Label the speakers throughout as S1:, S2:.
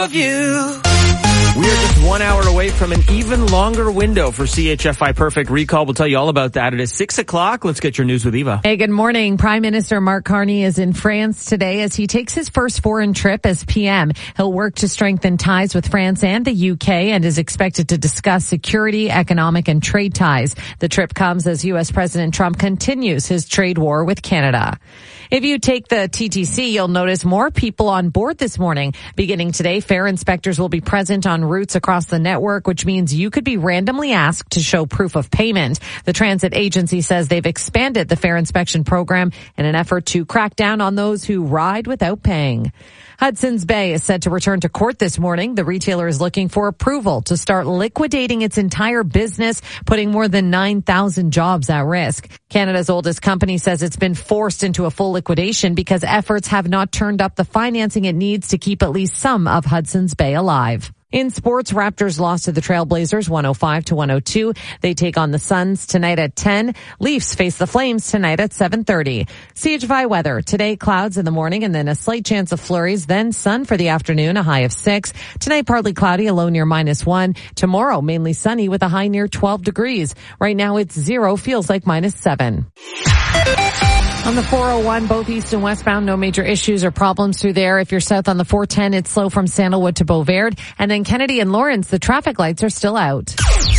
S1: of you. We are just 1 hour away from an even longer window for CHFI Perfect Recall. We'll tell you all about that. It is 6 o'clock. Let's get your news with Eva.
S2: Hey, good morning. Prime Minister Mark Carney is in France today as he takes his first foreign trip as PM. He'll work to strengthen ties with France and the UK and is expected to discuss security, economic, and trade ties. The trip comes as U.S. President Trump continues his trade war with Canada. If you take the TTC, you'll notice more people on board this morning. Beginning today, fare inspectors will be present on routes across the network, which means you could be randomly asked to show proof of payment. The transit agency says they've expanded the fare inspection program in an effort to crack down on those who ride without paying. Hudson's Bay is set to return to court this morning. The retailer is looking for approval to start liquidating its entire business, putting more than 9,000 jobs at risk. Canada's oldest company says it's been forced into a full liquidation because efforts have not turned up the financing it needs to keep at least some of Hudson's Bay alive. In sports, Raptors lost to the Trailblazers 105-102. They take on the Suns tonight at 10. Leafs face the Flames tonight at 7:30. CHFI weather. Today, clouds in the morning and then a slight chance of flurries. Then sun for the afternoon, a high of 6. Tonight, partly cloudy, a low near -1. Tomorrow, mainly sunny with a high near 12 degrees. Right now, it's 0, feels like -7. On the 401, both east and westbound, no major issues or problems through there. If you're south on the 410, it's slow from Sandalwood to Beauvert. And then Kennedy and Lawrence, the traffic lights are still out.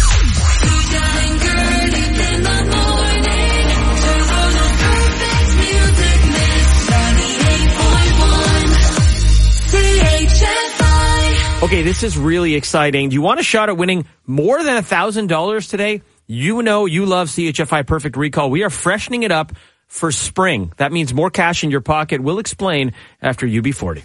S1: Okay, this is really exciting. Do you want a shot at winning more than $1,000 today? You know you love CHFI Perfect Recall. We are freshening it up for spring. That means more cash in your pocket. We'll explain after UB40.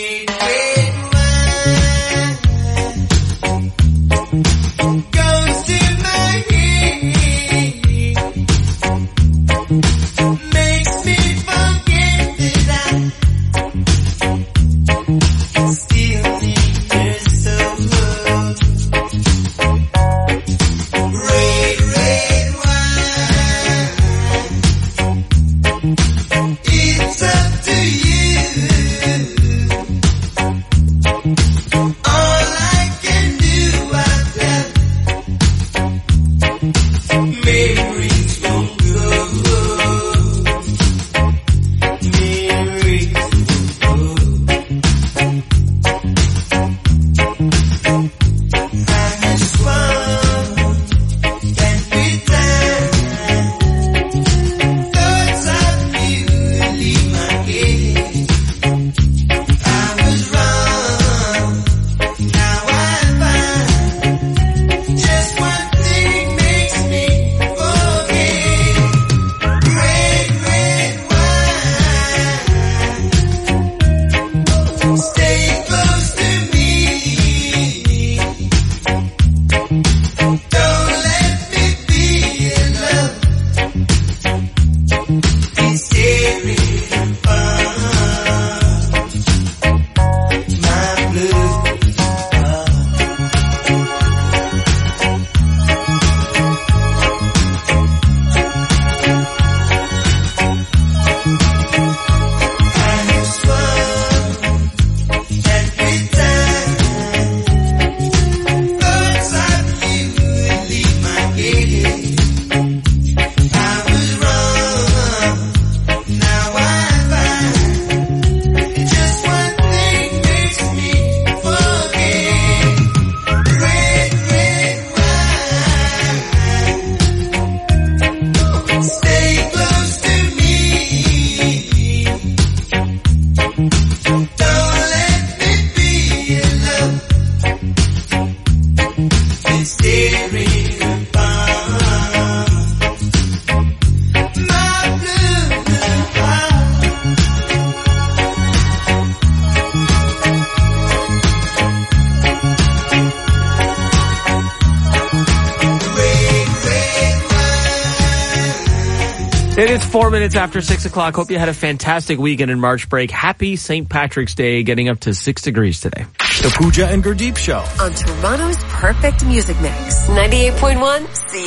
S1: It is 4 minutes after 6 o'clock. Hope you had a fantastic weekend in March break. Happy St. Patrick's Day, getting up to 6 degrees today.
S3: The Pooja and Gurdeep Show.
S4: On Toronto's Perfect Music Mix. 98.1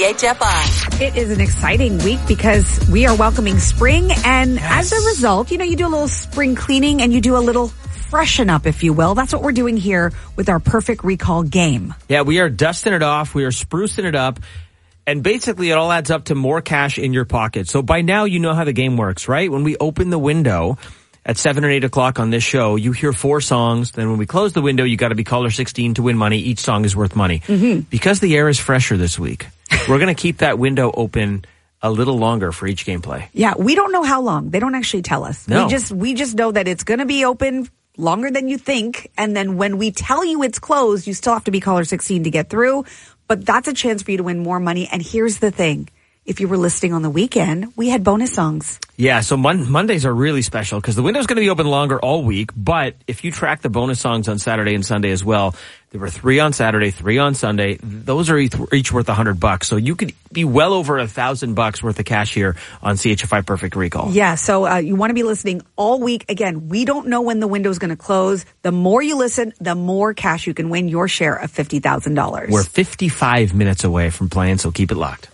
S4: CHFI.
S5: It is an exciting week because we are welcoming spring. And as a result, you know, you do a little spring cleaning and you do a little freshen up, if you will. That's what we're doing here with our Perfect Recall game.
S1: Yeah, we are dusting it off. We are sprucing it up. And basically, it all adds up to more cash in your pocket. So by now, you know how the game works, right? When we open the window at 7 or 8 o'clock on this show, you hear 4 songs. Then when we close the window, you got to be caller 16 to win money. Each song is worth money. Because the air is fresher this week, we're going to keep that window open a little longer for each gameplay.
S5: Yeah, we don't know how long. They don't actually tell us.
S1: No.
S5: We just know that it's going to be open longer than you think. And then when we tell you it's closed, you still have to be caller 16 to get through. But that's a chance for you to win more money. And here's the thing. If you were listening on the weekend, we had bonus songs.
S1: Yeah, so Mondays are really special because the window's going to be open longer all week. But if you track the bonus songs on Saturday and Sunday as well, there were 3 on Saturday, 3 on Sunday. Those are each worth $100. So you could be well over $1,000 worth of cash here on CHFI Perfect Recall.
S5: Yeah, so you want to be listening all week. Again, we don't know when the window is going to close. The more you listen, the more cash you can win, your share of $50,000.
S1: We're 55 minutes away from playing, so keep it locked.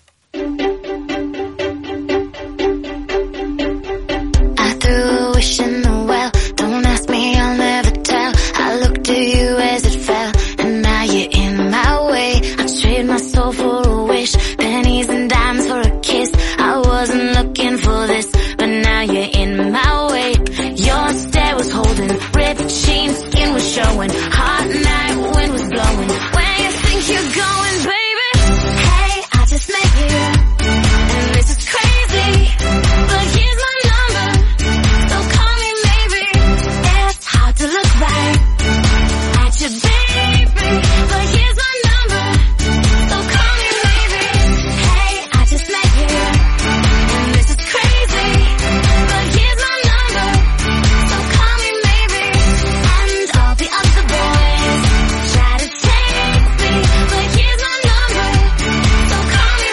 S6: In the well, don't ask me, I'll never tell. I looked at you as it fell, and now you're in my way. I trade my soul for a wish, pennies and dimes for a kiss. I wasn't looking for this, but now you're in my way. Your stare was holding, ripped jeans, skin was showing, hot night, wind was blowing. Where you think you're going, baby? Hey, I just met you, and this is crazy, but here's my number. To look right at your baby, but here's my number, so call me maybe. Hey, I just met you, and this is crazy, but here's my number, so call me maybe. And all the other boys try to take me, but here's my number, so call me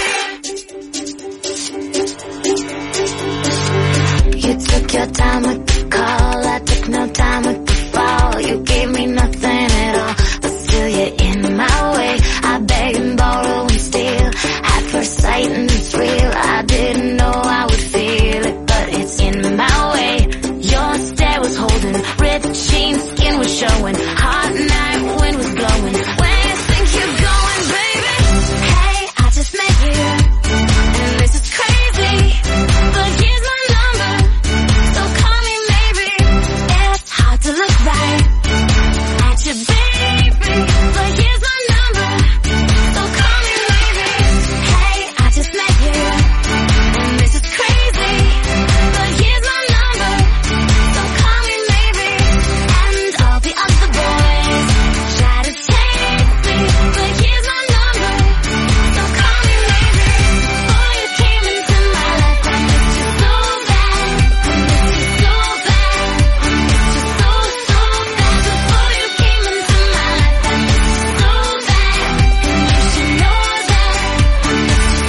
S6: maybe. You took your time with the call, I took no time with the fall. You gave me nothing at all, but still you're in my way. I beg and borrow and steal at first sight, and it's real. I didn't know I would feel it, but it's in my way. Your stare was holding, ripped jeans, skin was showing, hot night, wind was blowing. Where you think you're going, baby? Hey, I just met you, and this is crazy, but here's my number, so call me maybe. It's hard to look right at your baby, but here's my number, so call me maybe. Hey, I just met you, and this is crazy, but here's my number, so call me maybe. And all the other boys try to take me, but here's my number, so call me maybe. Before you came into my life, I missed you so bad, I missed you so bad, I missed you so bad. Before you came into my life, I missed you so bad, and you should know that I missed you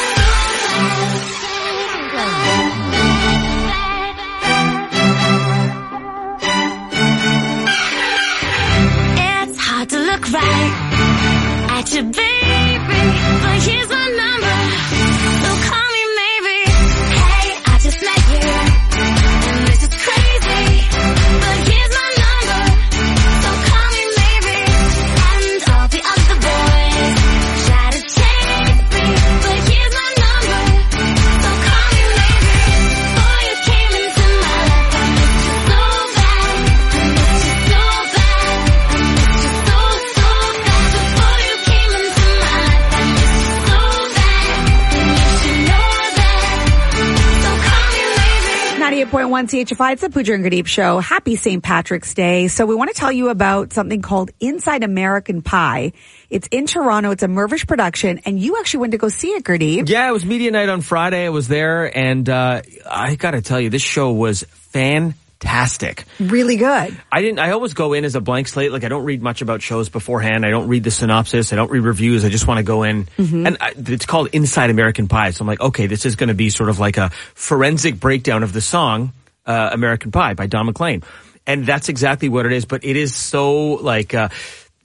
S6: so bad. It's hard to look right at your baby, but here's my number, so call me maybe. Hey, I just met you, and this is crazy, but here's my number, so call me maybe. And all the other boys try to take me, but here's my number, so call me maybe. Before you came into my life, I missed you so bad, I missed you so bad, I missed you so bad. Before you came into my life, I missed you so bad, and you should know that, so call me maybe.
S5: 98.1 CHFI, it's the Pooja and Gurdeep Show. Happy St. Patrick's Day. So we want to tell you about something called Inside American Pie. It's in Toronto. It's a Mervish production, and you actually went to go see it, Gurdeep.
S1: Yeah, it was media night on Friday. I was there, and I got to tell you, this show was fantastic.
S5: Really good.
S1: I always go in as a blank slate. Like, I don't read much about shows beforehand. I don't read the synopsis. I don't read reviews. I just want to go in. And it's called Inside American Pie. So I'm like, okay, this is going to be sort of like a forensic breakdown of the song, American Pie by Don McLean. And that's exactly what it is. But it is so like,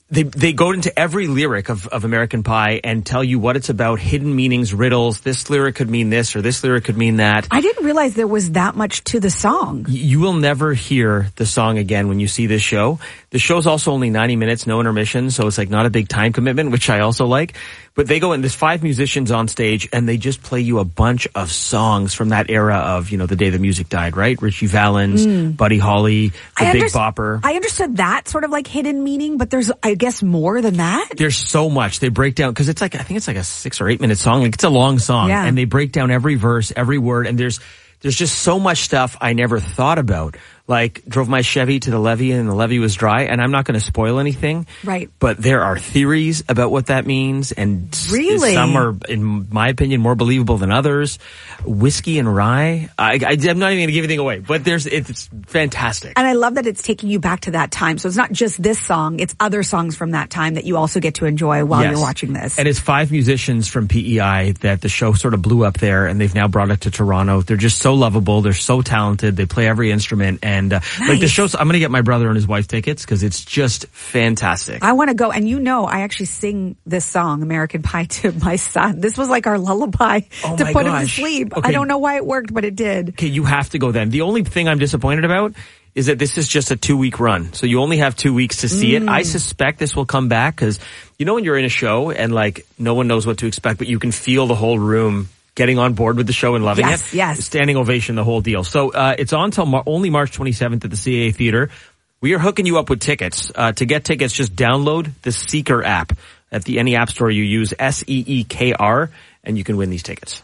S1: They go into every lyric of American Pie and tell you what it's about, hidden meanings, riddles. This lyric could mean this or this lyric could mean that.
S5: I didn't realize there was that much to the song.
S1: You will never hear the song again when you see this show. The show's also only 90 minutes, no intermission, so it's like not a big time commitment, which I also like. But they go in, there's 5 musicians on stage, and they just play you a bunch of songs from that era of, the day the music died, right? Richie Valens, Buddy Holly, the Big Bopper.
S5: I understood that sort of like hidden meaning, but there's, I guess, more than that.
S1: There's so much. They break down, because I think it's like a 6 or 8 minute song. Like, it's a long song.
S5: Yeah.
S1: And they break down every verse, every word, and there's just so much stuff I never thought about. Like, drove my Chevy to the levee and the levee was dry, and I'm not going to spoil anything.
S5: Right.
S1: But there are theories about what that means, and
S5: really?
S1: Some are, in my opinion, more believable than others. Whiskey and Rye. I'm not even going to give anything away, but it's fantastic.
S5: And I love that it's taking you back to that time. So it's not just this song, it's other songs from that time that you also get to enjoy while you're watching this. And
S1: it's 5 musicians from PEI that the show sort of blew up there, and they've now brought it to Toronto. They're just so lovable. They're so talented. They play every instrument. And
S5: nice.
S1: Like the show's, I'm going to get my brother and his wife tickets because it's just fantastic.
S5: I want to go. And I actually sing this song, American Pie, to my son. This was like our lullaby to put him to sleep. Okay. I don't know why it worked, but it did.
S1: Okay, you have to go then. The only thing I'm disappointed about is that this is just a 2-week run. So you only have 2 weeks to see it. I suspect this will come back because, when you're in a show and like no one knows what to expect, but you can feel the whole room getting on board with the show and loving it.
S5: Yes.
S1: Standing ovation, the whole deal. So it's on till only March 27th at the CAA Theater. We are hooking you up with tickets. To get tickets, just download the Seeker app at any app store you use, SEEKR, and you can win these tickets.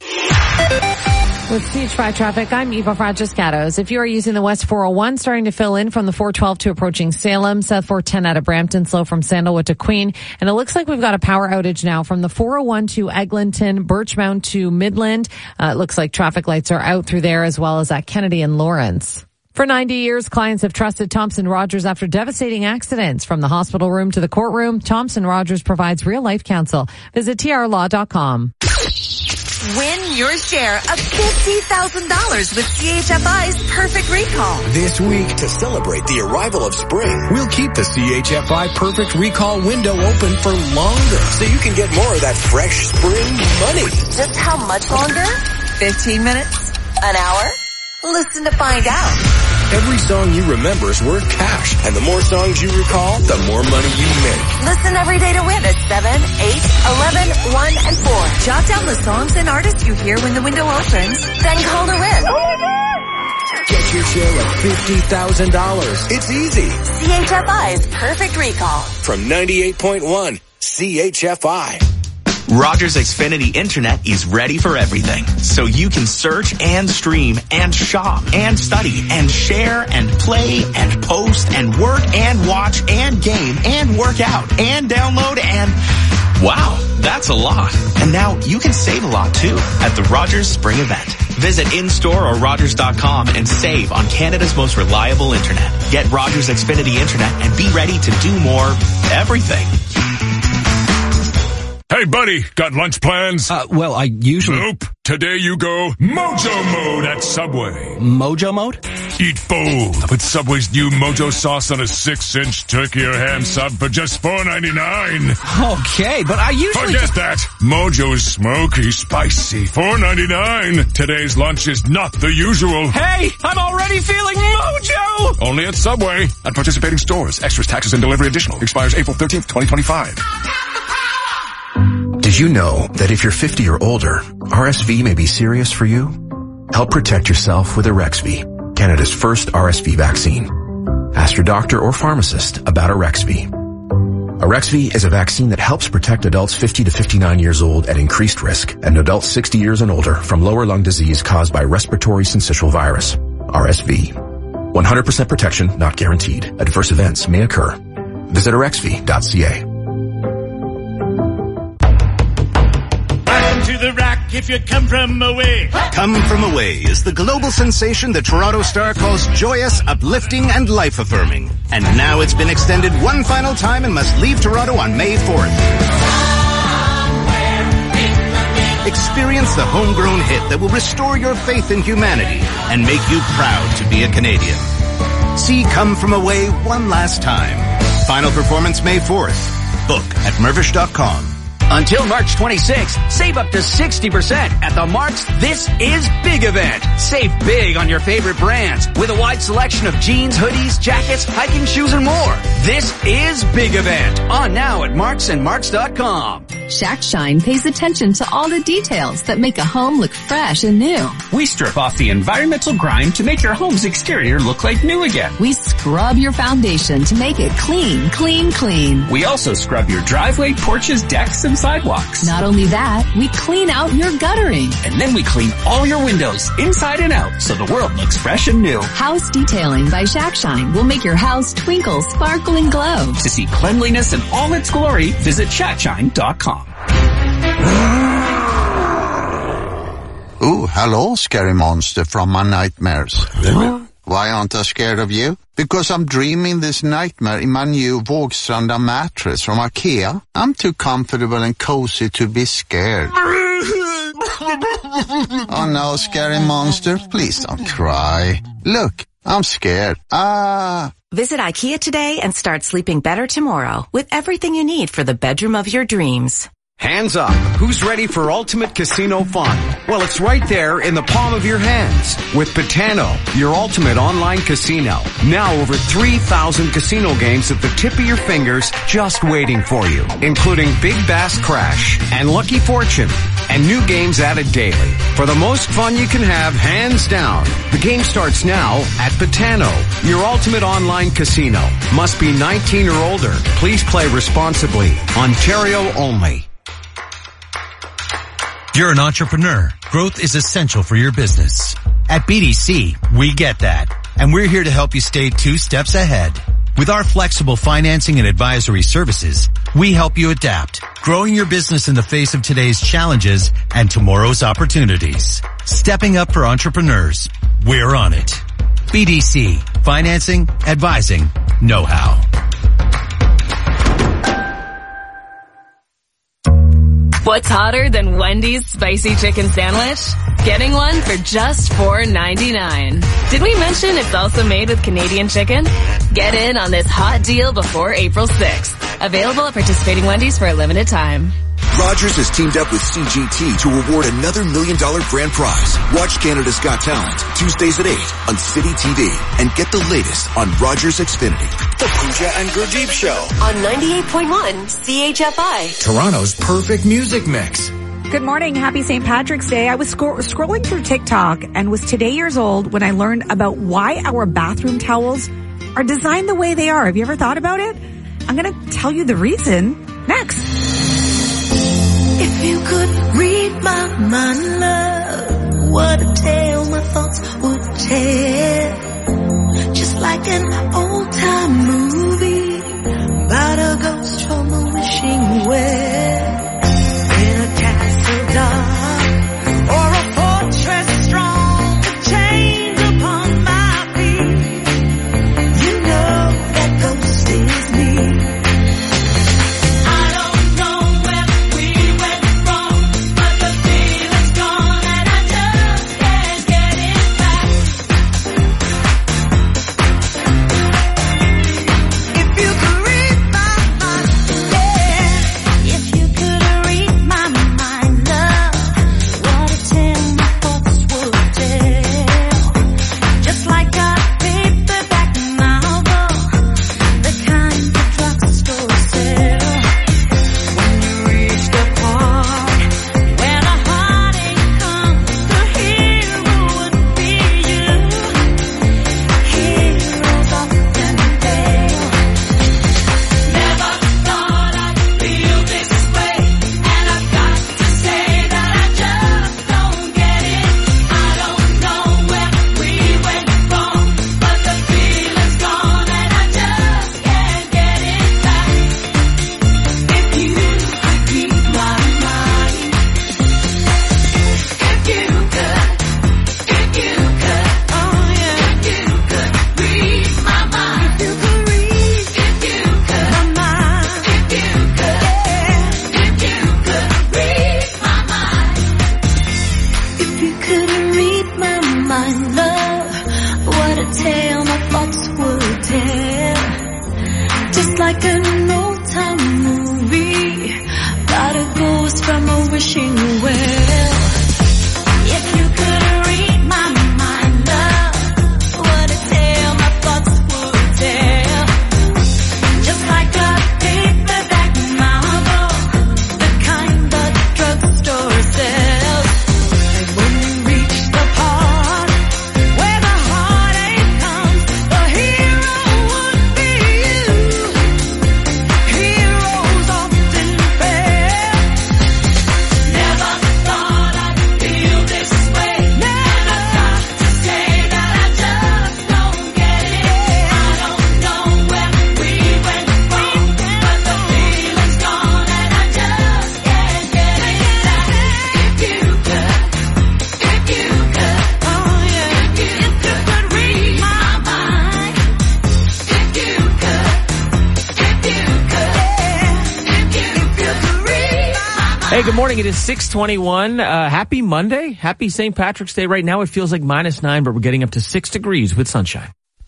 S2: With CH5 traffic, I'm Eva Fragiscatos. If you are using the West 401, starting to fill in from the 412 to approaching Salem, South 410 out of Brampton, slow from Sandalwood to Queen. And it looks like we've got a power outage now from the 401 to Eglinton, Birchmount to Midland. It looks like traffic lights are out through there as well as at Kennedy and Lawrence. For 90 years, clients have trusted Thompson Rogers after devastating accidents. From the hospital room to the courtroom, Thompson Rogers provides real-life counsel. Visit trlaw.com.
S4: Win your share of $50,000 with CHFI's Perfect Recall.
S3: This week, to celebrate the arrival of spring, we'll keep the CHFI Perfect Recall window open for longer so you can get more of that fresh spring money.
S4: Just how much longer? 15 minutes? An hour? Listen to find out.
S3: Every song you remember is worth cash, and the more songs you recall, the more money you make.
S4: Listen every day to win at 7, 8, 11, 1, and 4. Jot down the songs and artists you hear when the window opens, then call to win. Oh my God!
S3: Get your share of $50,000. It's easy.
S4: CHFI's Perfect Recall.
S3: From 98.1 CHFI.
S7: Rogers Xfinity Internet is ready for everything, so you can search and stream and shop and study and share and play and post and work and watch and game and work out and download and... Wow, that's a lot. And now you can save a lot too at the Rogers Spring Event. Visit in-store or Rogers.com and save on Canada's most reliable internet. Get Rogers Xfinity Internet and be ready to do more everything.
S8: Hey, buddy, got lunch plans?
S3: Well, I usually...
S8: Nope. Today you go Mojo Mode at Subway.
S3: Mojo Mode?
S8: Eat full with Subway's new Mojo sauce on a 6-inch turkey or ham sub for just $4.99.
S3: Okay, but I usually...
S8: Forget that. Mojo's smoky, spicy, $4.99. Today's lunch is not the usual.
S3: Hey, I'm already feeling Mojo!
S8: Only at Subway. At participating stores. Extras, taxes, and delivery additional. Expires April 13th, 2025.
S9: Did you know that if you're 50 or older, RSV may be serious for you? Help protect yourself with Arexvy, Canada's first RSV vaccine. Ask your doctor or pharmacist about Arexvy. Arexvy is a vaccine that helps protect adults 50 to 59 years old at increased risk and adults 60 years and older from lower lung disease caused by respiratory syncytial virus, RSV. 100% protection not guaranteed. Adverse events may occur. Visit arexvy.ca.
S10: To the rack if you come from away.
S11: Come From Away is the global sensation the Toronto Star calls joyous, uplifting, and life-affirming. And now it's been extended one final time and must leave Toronto on May 4th. Experience the homegrown hit that will restore your faith in humanity and make you proud to be a Canadian. See Come From Away one last time. Final performance May 4th. Book at Mirvish.com.
S12: Until March 26th, save up to 60% at the Mark's This Is Big event. Save big on your favorite brands with a wide selection of jeans, hoodies, jackets, hiking shoes, and more. This is Big event. On now at Marks and Marks.com.
S13: Shack Shine pays attention to all the details that make a home look fresh and new.
S14: We strip off the environmental grime to make your home's exterior look like new again.
S13: We scrub your foundation to make it clean, clean, clean.
S14: We also scrub your driveway, porches, decks, and sidewalks.
S13: Not only that, we clean out your guttering.
S14: And then we clean all your windows inside and out so the world looks fresh and new.
S13: House Detailing by Shack Shine will make your house twinkle, sparkle, and glow.
S14: To see cleanliness in all its glory, visit shackshine.com.
S15: Oh, hello, scary monster from my nightmares. Why aren't I scared of you? Because I'm dreaming this nightmare in my new Vågstranda mattress from IKEA. I'm too comfortable and cozy to be scared. Oh no, scary monster, please don't cry. Look, I'm scared.
S4: Visit IKEA today and start sleeping better tomorrow with everything you need for the bedroom of your dreams.
S16: Hands up. Who's ready for ultimate casino fun? Well, it's right there in the palm of your hands with Betano, your ultimate online casino. Now over 3,000 casino games at the tip of your fingers just waiting for you, including Big Bass Crash and Lucky Fortune and new games added daily. For the most fun you can have, hands down. The game starts now at Betano, your ultimate online casino. Must be 19 or older. Please play responsibly. Ontario only.
S17: You're an entrepreneur. Growth is essential for your business. At BDC, we get that. And we're here to help you stay 2 steps ahead. With our flexible financing and advisory services, we help you adapt, growing your business in the face of today's challenges and tomorrow's opportunities. Stepping up for entrepreneurs. We're on it. BDC. Financing, advising, know-how.
S18: What's hotter than Wendy's spicy chicken sandwich? Getting one for just $4.99. Did we mention it's also made with Canadian chicken? Get in on this hot deal before April 6th. Available at participating Wendy's for a limited time.
S19: Rogers has teamed up with CGT to award another $1 million grand prize. Watch Canada's Got Talent Tuesdays at 8 on City TV and get the latest on Rogers Xfinity.
S3: The Pooja and Gurdeep Show
S4: on 98.1 CHFI.
S3: Toronto's perfect music mix.
S5: Good morning. Happy St. Patrick's Day. I was scrolling through TikTok and was today years old when I learned about why our bathroom towels are designed the way they are. Have you ever thought about it? I'm going to tell you the reason next.
S6: If you could read my mind, love, what a tale my thoughts would tell. Just like an old-time movie about a ghost from a wishing well. In a castle dark or a fortress strong, with chains upon my feet, you know that ghost is me. well. If you could read my mind, love, what a tale my thoughts would tell. Just like a paperback novel, the kind that drugstore sells. And when you reach the part where the heartache comes, the hero would be you. Heroes often fail. Never thought I'd feel this way. Never thought to say that I just don't get it. I don't know where we went wrong, but the feeling's gone and I just can't get it. If you could, oh yeah, if you could read my mind. If you could read my mind.
S1: Hey, good morning. It is 6:21. Happy Monday. Happy St. Patrick's Day. Right now it feels like -9, but we're getting up to 6 degrees with sunshine.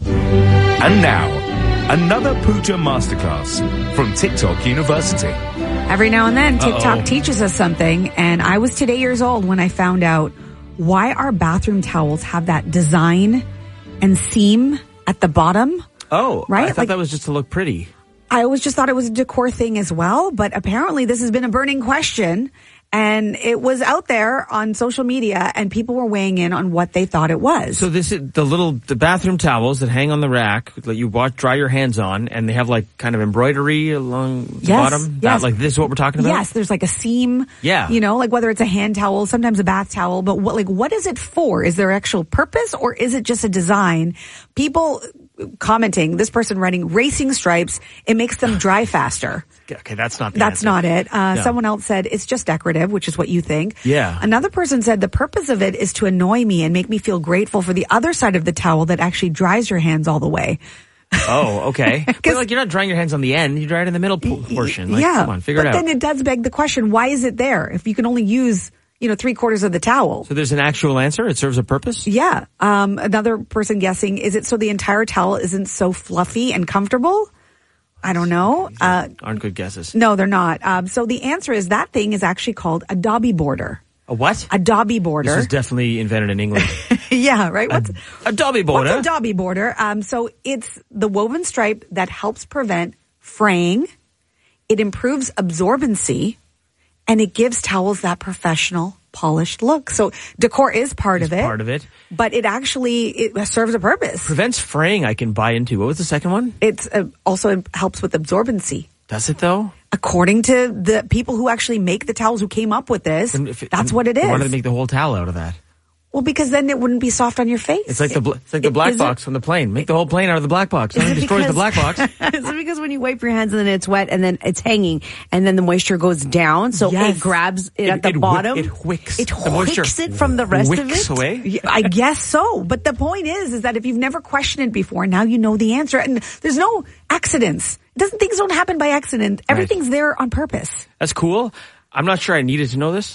S20: And now, another Pooja Masterclass from TikTok University.
S5: Every now and then, TikTok
S20: Uh-oh.
S5: teaches us something, and I was today years old when I found out why our bathroom towels have that design and seam at the bottom.
S1: Oh,
S5: Right?
S1: I thought
S5: Like-
S1: that was just to look pretty.
S5: I always just thought it was a decor thing as well, but apparently this has been a burning question, and it was out there on social media, and people were weighing in on what they thought it was.
S1: So this is the bathroom towels that hang on the rack that you dry your hands on, and they have like kind of embroidery along the
S5: Yes,
S1: bottom.
S5: yes.
S1: Like this is what we're talking about?
S5: Yes, there's like a seam.
S1: Yeah.
S5: You know, like whether it's a hand towel, sometimes a bath towel, but what is it for? Is there actual purpose or is it just a design? People commenting, this person writing racing stripes, it makes them dry faster.
S1: Okay, that's not the
S5: That's
S1: answer.
S5: not it.
S1: No.
S5: Someone else said it's just decorative, which is what you think.
S1: Yeah.
S5: Another person said the purpose of it is to annoy me and make me feel grateful for the other side of the towel that actually dries your hands all the way.
S1: Oh, okay. But like you're not drying your hands on the end, you dry it in the middle portion. Like,
S5: yeah.
S1: come on, figure it
S5: But
S1: out.
S5: then it does beg the question, why is it there if you can only use, 3/4 of the towel?
S1: So there's an actual answer? It serves a purpose?
S5: Yeah. Another person guessing, is it so the entire towel isn't so fluffy and comfortable? I don't know.
S1: Aren't good guesses.
S5: No, they're not. So the answer is that thing is actually called a dobby border.
S1: A what?
S5: A dobby border.
S1: This was definitely invented in England.
S5: Yeah, right? What's
S1: a dobby border?
S5: What's a dobby border? So it's the woven stripe that helps prevent fraying. It improves absorbency, and it gives towels that professional, polished look. So decor is part of it.
S1: Part of it.
S5: But it serves a purpose.
S1: Prevents fraying, I can buy into. What was the second one?
S5: It's also helps with absorbency.
S1: Does it though?
S5: According to the people who actually make the towels who came up with this, that's what it is.
S1: Why do they make the whole towel out of that?
S5: Well, because then it wouldn't be soft on your face.
S1: It's like the black box on the plane. Make the whole plane out of the black box. Nothing destroys the black box.
S21: Is it because when you wipe your hands and then it's wet and then it's hanging and then the moisture goes down, so
S5: Yes.
S21: it grabs it at the bottom?
S1: It wicks.
S21: It
S1: the moisture
S21: wicks it from the rest of
S1: wicks
S21: it?
S1: away.
S5: Yeah, I guess so. But the point is that if you've never questioned it before, now you know the answer. And there's no accidents. Things don't happen by accident. Everything's there on purpose.
S1: That's cool. I'm not sure I needed to know this.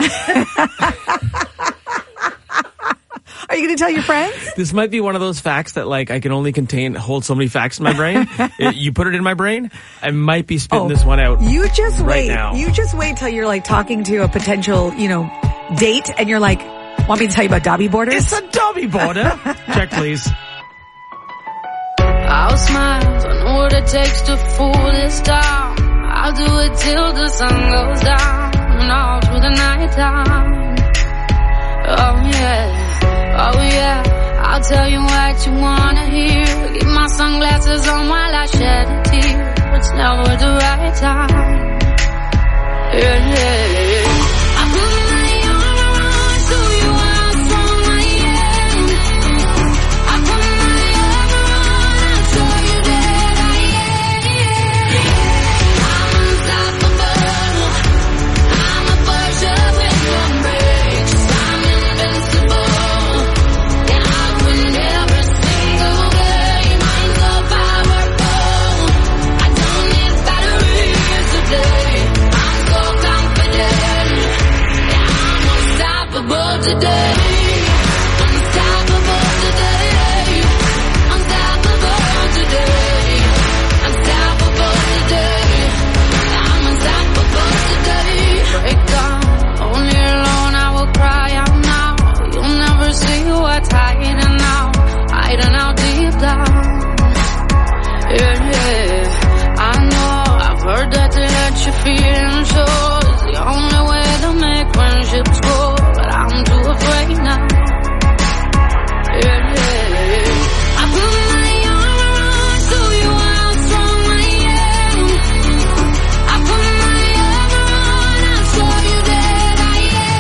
S5: Are you going to tell your friends?
S1: This might be one of those facts that like I can only hold so many facts in my brain. You put it in my brain, I might be spitting this one out.
S5: You just
S1: right
S5: wait.
S1: now.
S5: You just wait till you're like talking to a potential, date and you're like, want me to tell you about dobby borders?
S1: It's a dobby border. Check, please.
S6: I'll smile, I know what it takes to fool this town. I'll do it till the sun goes down and all through the night time. Oh yeah, I'll tell you what you wanna hear. Keep my sunglasses on while I shed a tear. It's never the right time. Yeah. I put my arms so you are from my end. I put my arms around, show you that I am. I'm unstoppable. I'm a Porsche with no brakes. I'm invincible. Yeah, I win every single game. I'm so powerful. I don't need batteries to play. I'm so confident. you're feeling sure is the only way to make friendships grow. But I'm too afraid now. Yeah, yeah. I put my arm around, show you how strong I am. I put my arm around, I'll show you that I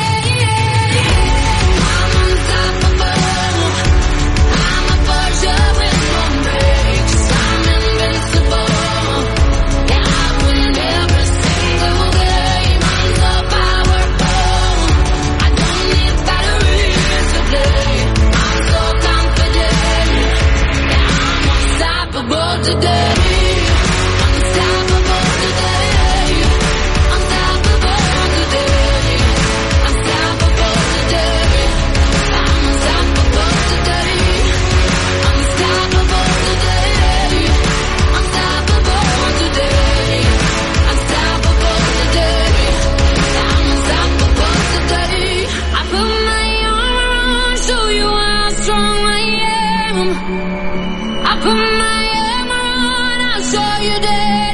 S6: am. I'm unstoppable. I'm a Porsche with no brakes. I'm invincible. Yeah, I win every single game. I'm so powerful. I don't need batteries to play. I'm so confident. Yeah, I'm unstoppable today. Unstoppable today. Unstoppable today. Unstoppable today. I'm unstoppable today. Unstoppable today. Unstoppable today. Unstoppable today. I'm unstoppable today. I put my arm around, show you how strong I am. I put my arm around, I'll show you that I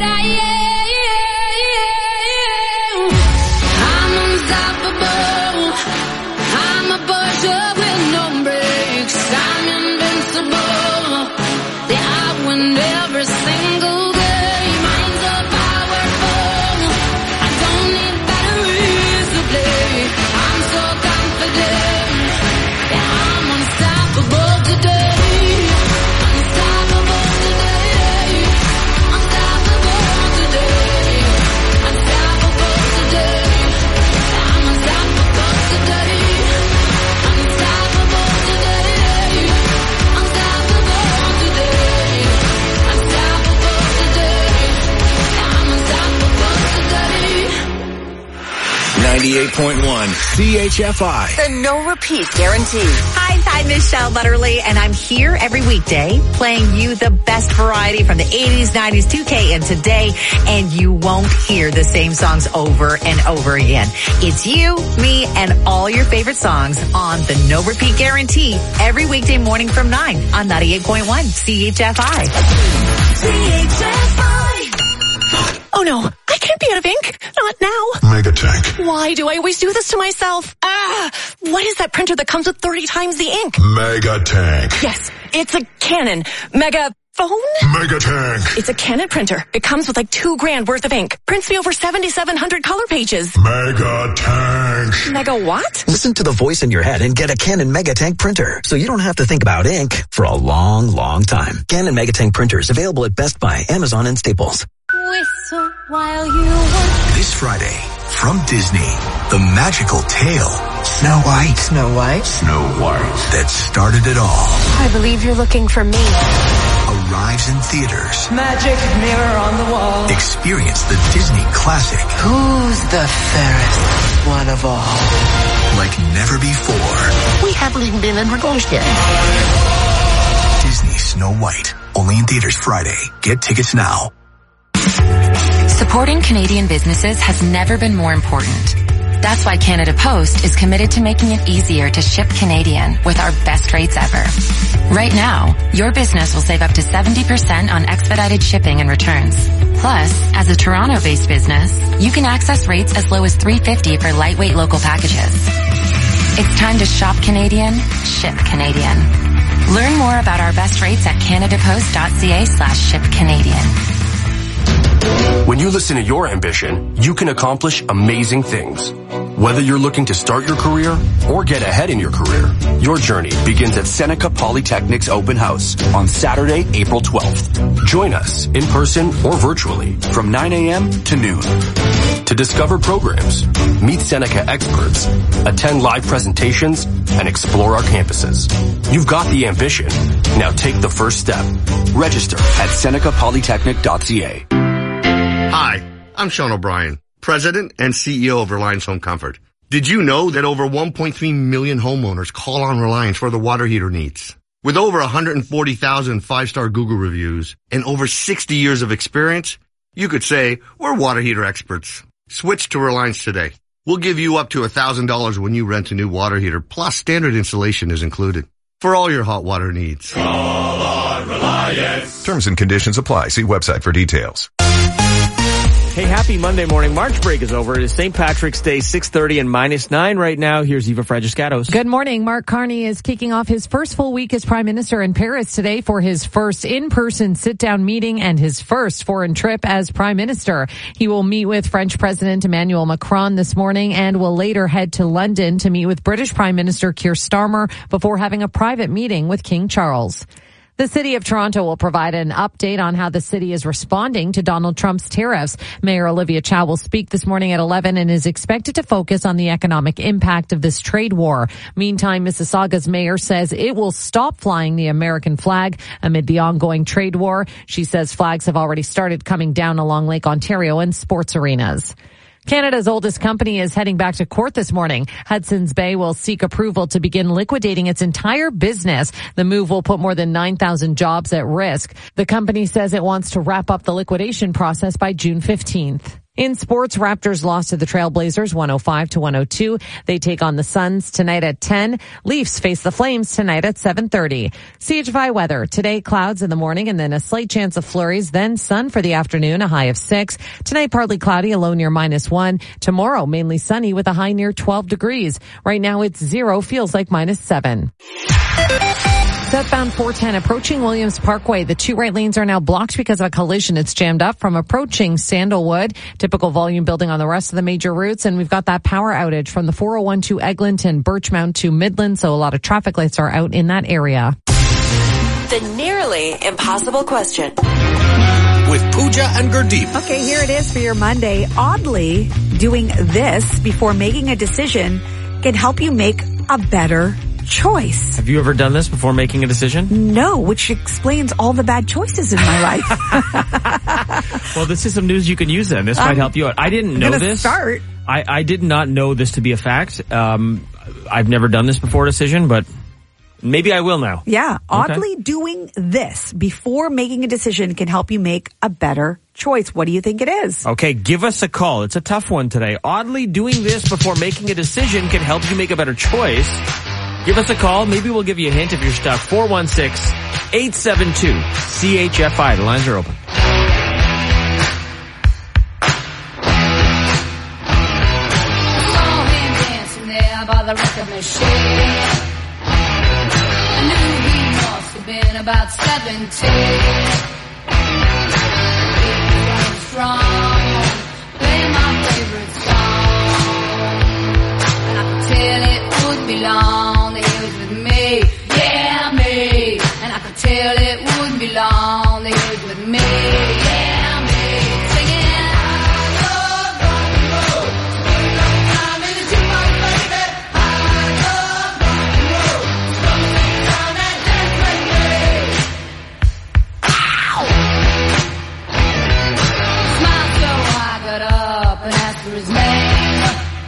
S6: am. I'm unstoppable. I'm a Porsche with no brakes. I'm invincible. Yeah, I win every single game. I'm so powerful. I don't need batteries to play. I'm so confident. Yeah, I'm unstoppable today. Unstoppable today. Unstoppable today. Unstoppable today. I'm unstoppable today. Unstoppable today. Unstoppable today. Unstoppable today. I'm unstoppable today.
S3: 98.1 CHFI.
S4: The no repeat guarantee.
S5: Hi, I'm Michelle Butterly, and I'm here every weekday playing you the best variety from the 80s, 90s, 2K, and today, and you won't hear the same songs over and over again. It's you, me, and all your favorite songs on the no repeat guarantee every weekday morning from 9 on 98.1 CHFI.
S2: Oh no, I can't be out of ink. Not now.
S8: Mega Tank.
S2: Why do I always do this to myself? What is that printer that comes with 30 times the ink?
S8: Mega Tank.
S2: Yes, it's a Canon Mega phone?
S8: Mega Tank.
S2: It's a Canon printer. It comes with like $2,000 worth of ink. Prints me over 7,700 color pages.
S8: Mega Tank.
S2: Mega what?
S22: Listen to the voice in your head and get a Canon Mega Tank printer, so you don't have to think about ink for a long, long time. Canon Mega Tank printers available at Best Buy, Amazon, and Staples.
S6: Whistle while you work.
S3: This Friday, from Disney, the magical tale, Snow White.
S21: Snow White?
S3: Snow White. That started it all.
S2: I believe you're looking for me.
S3: Arrives in theaters.
S21: Magic mirror on the wall.
S3: Experience the Disney classic.
S21: Who's the fairest one of all?
S3: Like never before.
S21: We haven't even been introduced yet.
S3: Disney Snow White. Only in theaters Friday. Get tickets now.
S23: Supporting Canadian businesses has never been more important. That's why Canada Post is committed to making it easier to ship Canadian with our best rates ever. Right now, your business will save up to 70% on expedited shipping and returns. Plus, as a Toronto-based business, you can access rates as low as $3.50 for lightweight local packages. It's time to shop Canadian, ship Canadian. Learn more about our best rates at canadapost.ca/shipcanadian.
S24: When you listen to your ambition, you can accomplish amazing things. Whether you're looking to start your career or get ahead in your career, your journey begins at Seneca Polytechnic's open house on Saturday, April 12th. Join us in person or virtually from 9 a.m. to noon. To discover programs, meet Seneca experts, attend live presentations, and explore our campuses. You've got the ambition. Now take the first step. Register at senecapolytechnic.ca.
S25: Hi, I'm Sean O'Brien, President and CEO of Reliance Home Comfort. Did you know that over 1.3 million homeowners call on Reliance for their water heater needs? With over 140,000 five-star Google reviews and over 60 years of experience, you could say we're water heater experts. Switch to Reliance today. We'll give you up to $1,000 when you rent a new water heater, plus standard installation is included. For all your hot water needs.
S8: Call on Reliance. Terms and conditions apply. See website for details.
S1: Hey, happy Monday morning. March break is over. It is St. Patrick's Day, 6:30 and -9 right now. Here's Eva Fragiscatos.
S7: Good morning. Mark Carney is kicking off his first full week as Prime Minister in Paris today for his first in-person sit-down meeting and his first foreign trip as Prime Minister. He will meet with French President Emmanuel Macron this morning and will later head to London to meet with British Prime Minister Keir Starmer before having a private meeting with King Charles. The City of Toronto will provide an update on how the city is responding to Donald Trump's tariffs. Mayor Olivia Chow will speak this morning at 11 and is expected to focus on the economic impact of this trade war. Meantime, Mississauga's mayor says it will stop flying the American flag amid the ongoing trade war. She says flags have already started coming down along Lake Ontario and sports arenas. Canada's oldest company is heading back to court this morning. Hudson's Bay will seek approval to begin liquidating its entire business. The move will put more than 9,000 jobs at risk. The company says it wants to wrap up the liquidation process by June 15th. In sports, Raptors lost to the Trailblazers 105-102. They take on the Suns tonight at 10. Leafs face the Flames tonight at 7:30. CHFI weather. Today, clouds in the morning and then a slight chance of flurries, then sun for the afternoon, a high of 6. Tonight, partly cloudy, a low near -1. Tomorrow, mainly sunny with a high near 12 degrees. Right now, it's 0, feels like -7. Southbound 410 approaching Williams Parkway. The two right lanes are now blocked because of a collision. It's jammed up from approaching Sandalwood. Typical volume building on the rest of the major routes. And we've got that power outage from the 401 to Eglinton, Birchmount to Midland. So a lot of traffic lights are out in that area.
S4: The nearly impossible question.
S3: With Pooja and Gurdeep.
S5: Okay, here it is for your Monday. Oddly, doing this before making a decision can help you make a better choice.
S1: Have you ever done this before making a decision?
S5: No, which explains all the bad choices in my life.
S1: Well, this is some news you can use then. This might help you out. I didn't know this.
S5: Start.
S1: I did not know this to be a fact. I've never done this before a decision, but maybe I will now.
S5: Yeah. Oddly, doing this before making a decision can help you make a better choice. What do you think it is?
S1: Okay, give us a call. It's a tough one today. Oddly, doing this before making a decision can help you make a better choice. Give us a call. Maybe we'll give you a hint if you're stuck. 416-872-CHFI. The lines are open.
S6: Saw him dancing there by the record machine. I knew he must have been about 17. He was strong, playing my favorite song. And I could tell it wouldn't be long. Yeah, me. And I could tell it wouldn't be long. They was with me. Yeah, me. Singing, I love rock and roll. I'm in the jukebox, baby. I love rock and roll. Come down and dance with me. Ow! Smiled so I got up and asked for his name.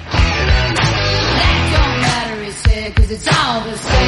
S6: That don't matter, he said, 'cause it's all the same.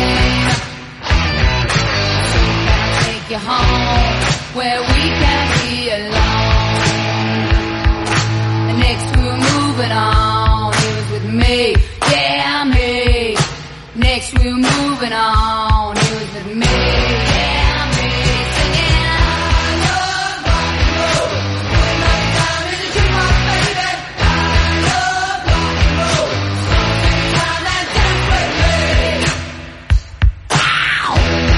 S6: You home where we can be alone. And next we were moving on. He was with me, yeah, me. Next we were moving on. He was with me, yeah, me. Singing, I love rock and roll. Put my time in the jukebox, baby. I love rock and roll. Come and dance with me. Wow.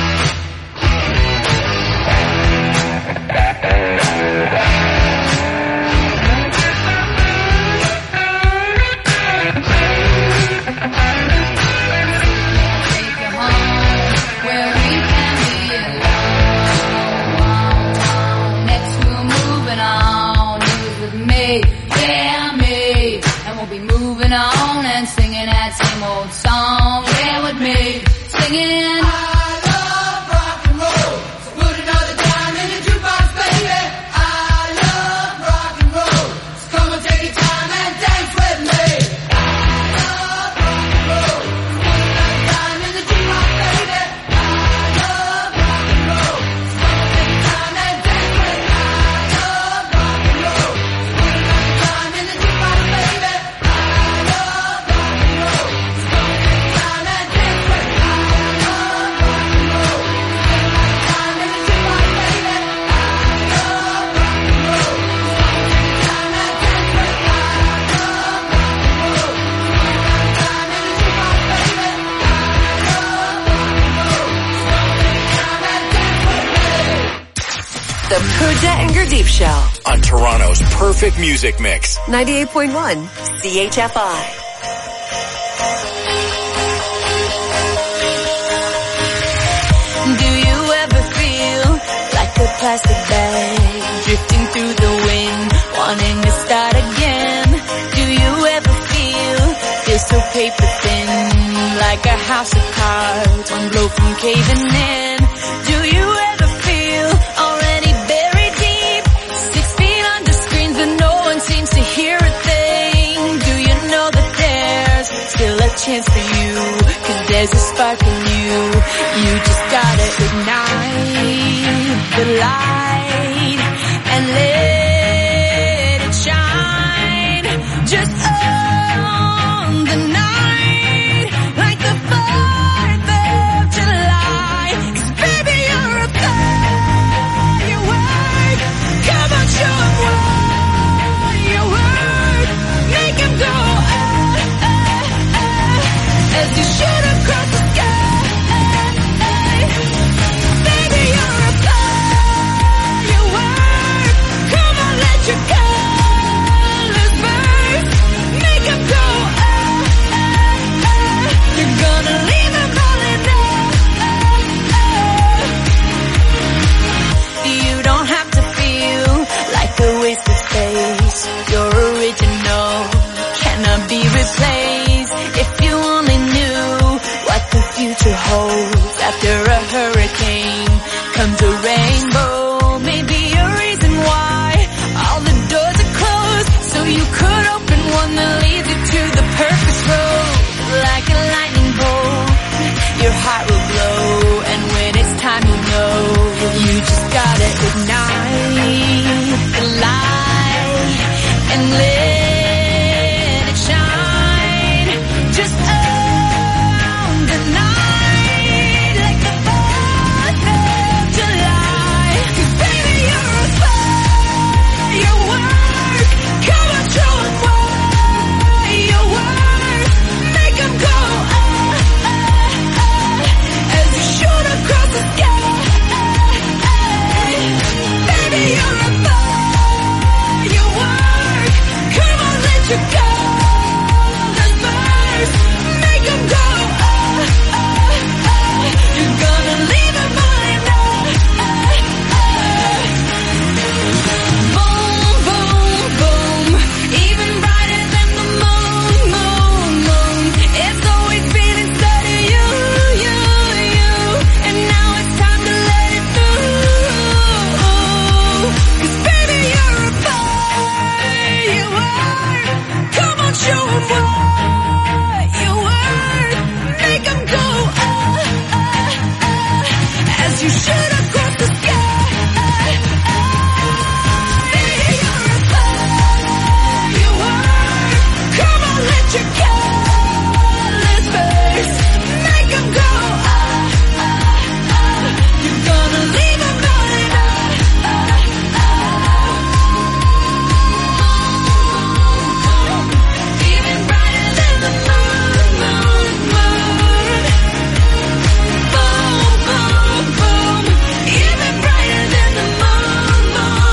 S6: On and singing that same old song. Yeah, with me singing. I love rock and roll. So put another dime in the jukebox, baby. I love rock and roll. So come and take your time and dance with me. I love rock and roll. So put another dime in the jukebox, baby. I love rock and roll. So come and take your time and dance with me. I love rock and roll. So put another dime in the jukebox, baby.
S4: The Pooja and Gurdeep Show.
S3: On Toronto's perfect music mix.
S4: 98.1 CHFI.
S6: Do you ever feel like a plastic bag drifting through the wind, wanting to start again? Do you ever feel so paper thin, like a house of cards, one blow from caving in? Do you ever feel already buried deep, 6 feet under screens but no one seems to hear a thing? Do you know that there's still a chance for you, 'cause there's a spark in you. You just gotta ignite the light and let it shine. Just on the night, like the 4th of July. 'Cause baby, you're a firework. Come on, show 'em what you're worth. Make 'em go, as you shoot across the sky. Baby, you're a firework. Come on, let your colors burst. Make 'em go, you're gonna leave 'em all in there. You don't have to feel like a waste of space. Your original cannot be replaced. If you only knew what the future holds. After a hurricane comes a rainbow. Maybe a reason why all the doors are closed, so you could open one that leads you to the perfect road. Like a lightning bolt, your heart will glow, and when it's time you know, you just gotta ignite the light and let it shine. Just on the night, like the 4th of July. 'Cause baby, you're a firework. Come on, show 'em what you're worth. Make 'em go, as you shoot across the sky. Baby, you're a firework. Come on, let your colors burst. Make 'em go, you're gonna leave 'em all in there. Boom, boom, boom, even brighter than the moon, moon, moon. It's always been inside of you, you, you, and now it's time to let it through. 'Cause baby, you're a firework. Come on, show 'em what you're worth. Make 'em go, as you shoot across the sky. Baby, you're a firework. Come on, let your colors burst. Make 'em go, you're gonna leave 'em all in even brighter than the moon, moon, moon. Boom, boom, boom, even brighter than the moon,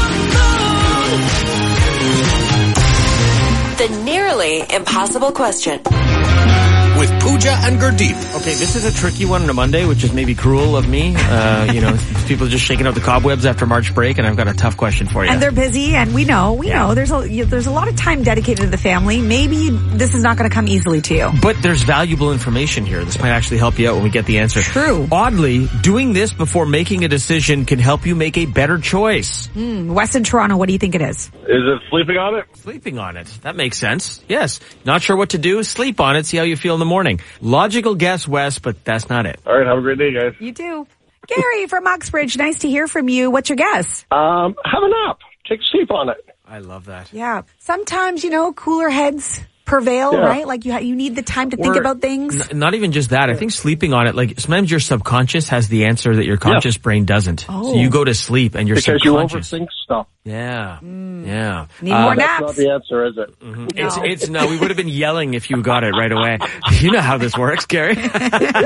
S6: moon, moon.
S4: The nearly impossible question.
S3: With Pooja and Gurdeep.
S1: Okay, this is a tricky one on a Monday, which is maybe cruel of me. People are just shaking out the cobwebs after March break, and I've got a tough question for you.
S5: And they're busy, and we know. There's a lot of time dedicated to the family. Maybe this is not going to come easily to you.
S1: But there's valuable information here. This might actually help you out when we get the answer.
S5: True.
S1: Oddly, doing this before making a decision can help you make a better choice.
S5: West in Toronto, what do you think it is?
S9: Is it sleeping on it?
S1: Sleeping on it. That makes sense. Yes. Not sure what to do? Sleep on it. See how you feel in the morning. Logical guess, Wes, but that's not it.
S9: All right, have a great day, guys.
S5: You too. Gary from Uxbridge, nice to hear from you. What's your guess?
S9: Have a nap. Take a sleep on it.
S1: I love that.
S5: Yeah. Sometimes, cooler heads prevail, right? Like you need the time to think about things.
S1: Not even just that. I think sleeping on it, like sometimes your subconscious has the answer that your conscious brain doesn't.
S5: Oh.
S1: So you go to sleep and your
S9: because
S1: subconscious.
S9: you overthink stuff.
S1: Yeah. Yeah.
S5: Need more
S9: That's
S5: naps.
S9: not the answer, is it?
S1: Mm-hmm. No, we would have been yelling if you got it right away. You know how this works, Gary.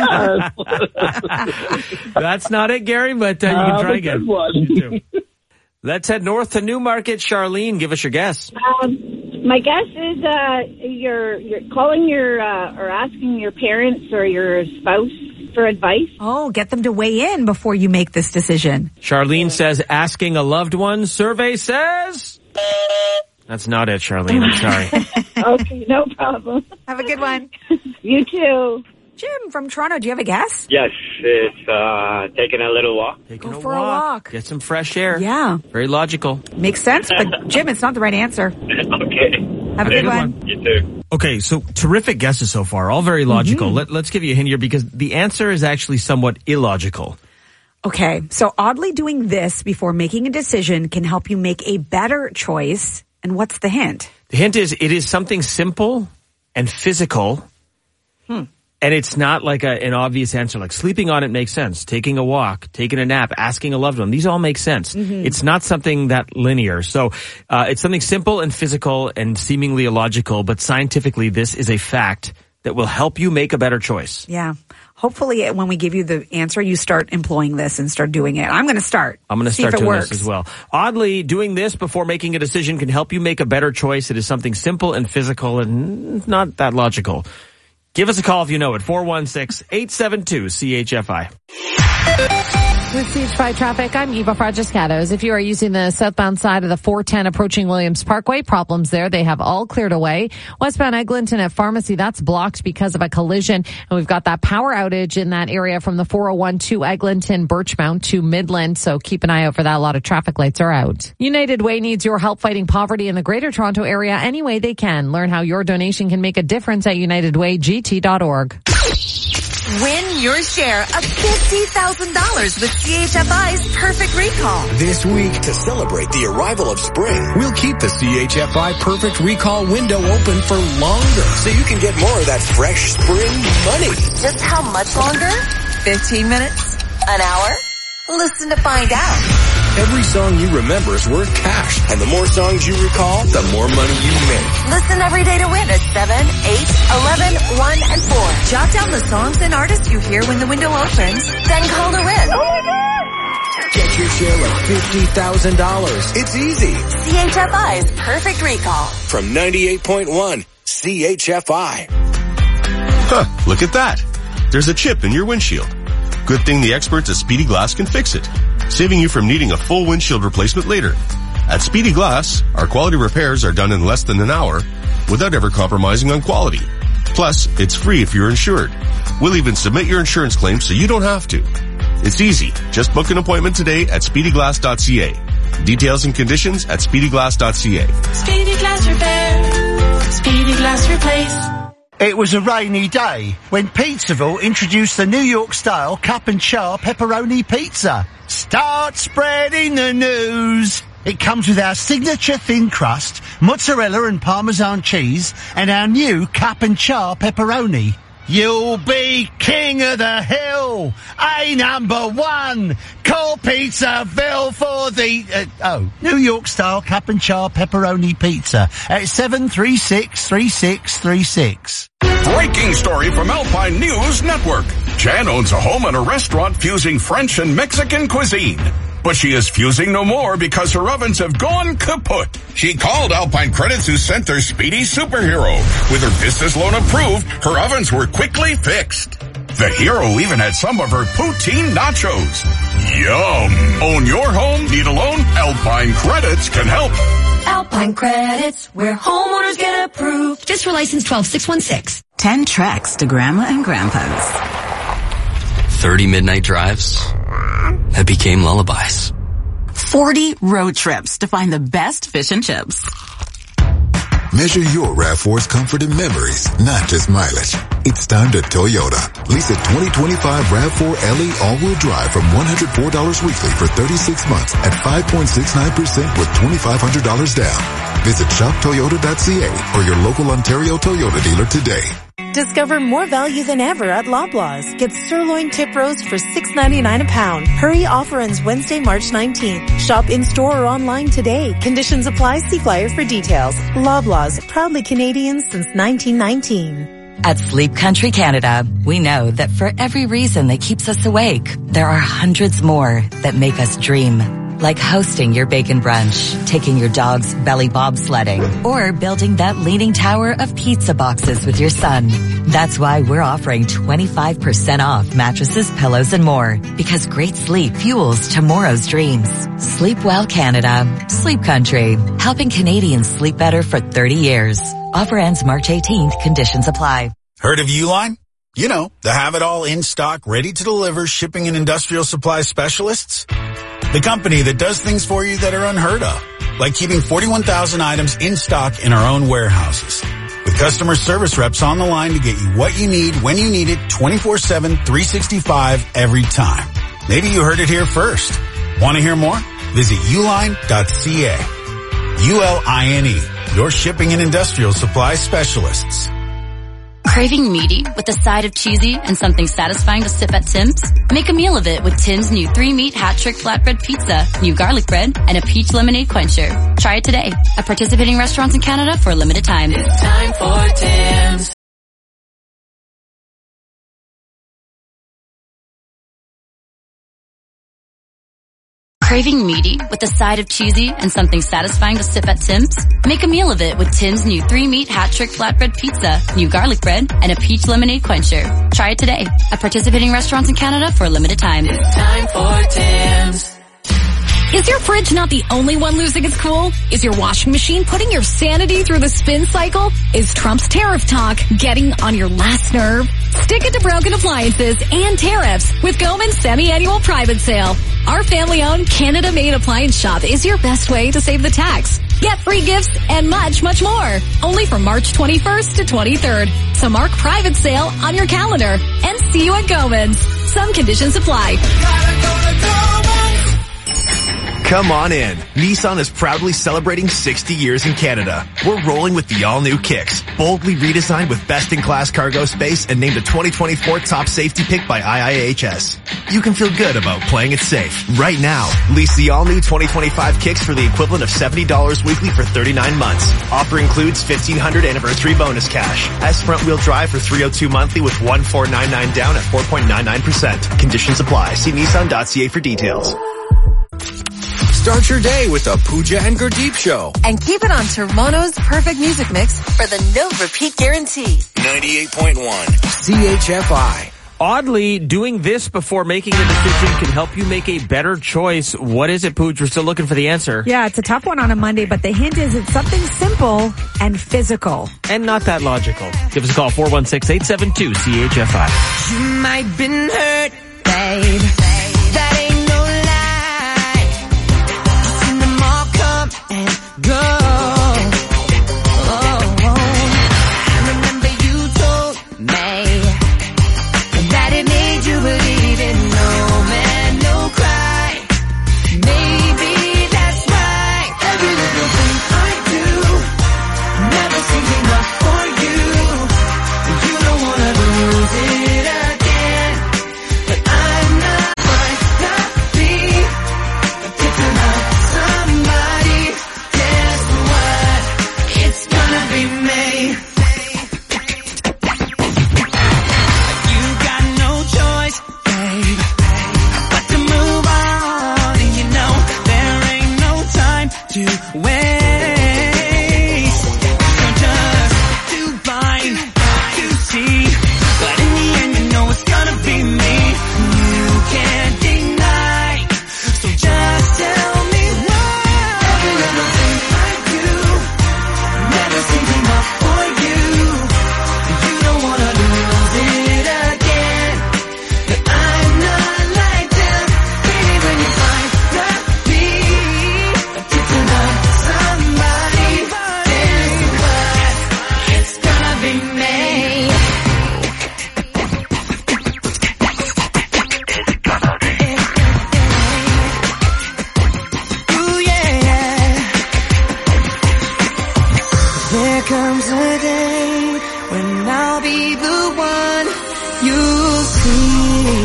S1: That's not it, Gary, but you can try again.
S9: Good one.
S1: You too. Let's head north to Newmarket. Charlene, give us your guess.
S10: My guess is you're calling or asking your parents or your spouse for advice.
S5: Oh, get them to weigh in before you make this decision.
S1: Charlene says asking a loved one. Survey says... That's not it, Charlene. I'm sorry.
S10: Okay, no problem.
S5: Have a good one.
S10: You too.
S5: Jim from Toronto, do you have a guess?
S11: Yes, it's taking a little walk.
S5: Go for a walk.
S1: Get some fresh air.
S5: Yeah.
S1: Very logical.
S5: Makes sense, but Jim, it's not the right answer.
S11: Okay.
S5: Have a good one.
S11: You too.
S1: Okay, so terrific guesses so far. All very logical. Let's give you a hint here because the answer is actually somewhat illogical.
S5: Okay, so oddly doing this before making a decision can help you make a better choice. And what's the hint?
S1: The hint is it is something simple and physical. And it's not like an obvious answer. Like sleeping on it makes sense. Taking a walk, taking a nap, asking a loved one. These all make sense. It's not something that linear. So it's something simple and physical and seemingly illogical. But scientifically, this is a fact that will help you make a better choice.
S5: Yeah. Hopefully when we give you the answer, you start employing this and start doing it. I'm going to start.
S1: I'm going to start doing this as well. Oddly, doing this before making a decision can help you make a better choice. It is something simple and physical and not that logical. Give us a call if you know it. 416-872-CHFI.
S7: With CHFI traffic, I'm Eva Fragiscatos. If you are using the southbound side of the 410 approaching Williams Parkway, problems there. They have all cleared away. Westbound Eglinton at Pharmacy, that's blocked because of a collision. And we've got that power outage in that area from the 401 to Eglinton, Birchmount to Midland. So keep an eye out for that. A lot of traffic lights are out. United Way needs your help fighting poverty in the Greater Toronto Area any way they can. Learn how your donation can make a difference at unitedwaygt.org.
S4: Win your share of $50,000 with CHFI's Perfect Recall.
S3: This week, to celebrate the arrival of spring, we'll keep the CHFI Perfect Recall window open for longer so you can get more of that fresh spring money.
S4: Just how much longer? 15 minutes? An hour? Listen to find out.
S3: Every song you remember is worth cash, and the more songs you recall, the more money you make.
S4: Listen every day to win at 7, 8, 11, 1, and 4. Jot down the songs and artists you hear when the window opens, then call to win.
S3: Oh my God! Get your share of $50,000. It's easy.
S4: CHFI's Perfect Recall.
S3: From 98.1 CHFI.
S12: Huh, look at that. There's a chip in your windshield. Good thing the experts at Speedy Glass can fix it, saving you from needing a full windshield replacement later. At Speedy Glass, our quality repairs are done in less than an hour without ever compromising on quality. Plus, it's free if you're insured. We'll even submit your insurance claim so you don't have to. It's easy. Just book an appointment today at speedyglass.ca. Details and conditions at speedyglass.ca.
S13: Speedy Glass Repair. Speedy Glass Replace.
S14: It was a rainy day when Pizzaville introduced the New York-style Cup and Char pepperoni pizza. Start spreading the news. It comes with our signature thin crust, mozzarella and Parmesan cheese, and our new Cup and Char pepperoni. You'll be king of the hill. number one. Call Pizzaville for the, New York-style Cup and Char pepperoni pizza at 736-3636.
S26: Breaking story from Alpine News Network. Jan owns a home and a restaurant fusing French and Mexican cuisine. But she is fusing no more because her ovens have gone kaput. She called Alpine Credits, who sent their speedy superhero. With her business loan approved, her ovens were quickly fixed. The hero even had some of her poutine nachos. Yum! Own your home? Need a loan? Alpine Credits can help.
S13: Alpine Credits, where homeowners get approved. Just for license 12616.
S27: 10 treks to Grandma and Grandpa's.
S28: 30 midnight drives that became lullabies.
S27: 40 road trips to find the best fish and chips.
S29: Measure your RAV4's comfort and memories, not just mileage. It's time to Toyota. Lease a 2025 RAV4 LE all-wheel drive from $104 weekly for 36 months at 5.69% with $2,500 down. Visit shoptoyota.ca or your local Ontario Toyota dealer today.
S30: Discover more value than ever at Loblaws. Get sirloin tip roast for $6.99 a pound. Hurry, offer ends Wednesday, March 19th. Shop in-store or online today. Conditions apply. See flyer for details. Loblaws, proudly Canadian since 1919.
S22: At Sleep Country Canada, we know that for every reason that keeps us awake, there are hundreds more that make us dream.
S4: like hosting your bacon brunch, taking your dog's belly bobsledding, or building that leaning tower of pizza boxes with your son. That's why we're offering 25% off mattresses, pillows, and more. Because great sleep fuels tomorrow's dreams. Sleep well, Canada. Sleep Country. Helping Canadians sleep better for 30 years. Offer ends March 18th. Conditions apply.
S2: Heard of Uline? You know, the have-it-all in stock, ready to deliver shipping and industrial supply specialists. The company that does things for you that are unheard of, like keeping 41,000 items in stock in our own warehouses. With customer service reps on the line to get you what you need when you need it 24/7, 365 every time. Maybe you heard it here first. Want to hear more? Visit uline.ca. ULINE, your shipping and industrial supply specialists.
S15: Craving meaty with a side of cheesy and something satisfying to sip at Tim's? Make a meal of it with Tim's new 3-meat hat-trick flatbread pizza, new garlic bread, and a peach lemonade quencher. Try it today at participating restaurants in Canada for a limited time.
S16: It's time for Tim's.
S15: Craving meaty with a side of cheesy and something satisfying to sip at Tim's? Make a meal of it with Tim's new 3-meat hat-trick flatbread pizza, new garlic bread, and a peach lemonade quencher. Try it today at participating restaurants in Canada for a limited time.
S16: It's time for Tim's.
S13: Is your fridge not the only one losing its cool? Is your washing machine putting your sanity through the spin cycle? Is Trump's tariff talk getting on your last nerve? Stick it to broken appliances and tariffs with Goman's semi-annual private sale. Our family-owned, Canada-made appliance shop is your best way to save the tax. Get free gifts and much, much more. Only from March 21st to 23rd. So mark private sale on your calendar and see you at Goman's. Some conditions apply.
S17: Come on in. Nissan is proudly celebrating 60 years in Canada. We're rolling with the all-new Kicks, boldly redesigned with best-in-class cargo space and named a 2024 top safety pick by IIHS. You can feel good about playing it safe. Right now, lease the all-new 2025 Kicks for the equivalent of $70 weekly for 39 months. Offer includes $1,500 anniversary bonus cash. S front-wheel drive for $302 monthly with $1,499 down at 4.99%. Conditions apply. See Nissan.ca for details.
S3: Start your day with a Pooja and Gurdeep show.
S4: And keep it on Toronto's perfect music mix for the no repeat guarantee.
S3: 98.1 CHFI.
S1: Oddly, doing this before making a decision can help you make a better choice. What is it, Pooja? We're still looking for the answer.
S5: Yeah, it's a tough one on a Monday, but the hint is it's something simple and physical.
S1: And not that logical. Give us a call, 416-872-CHFI.
S16: You might have been hurt, babe. That ain't no lie. Seen them all come and go. I remember you told me that it made you believe in no man, no cry. Maybe that's right. Every little thing I do never seems enough for you. You don't wanna lose it again, but I'm not might not be addicted to somebody. Guess what? It's gonna be me. You got no choice, babe, but to move on. And you know there ain't no time to waste. You're just too blind to see, but in the end you know it's gonna be me. You can't deny, so just tell me why. Every little thing I do never seems enough for you. You don't wanna lose it again, but I'm not like them. Baby, when you find that be addicted to somebody, guess what? It's gonna be me. Ooh, yeah. There comes a day when I'll be the one you'll see.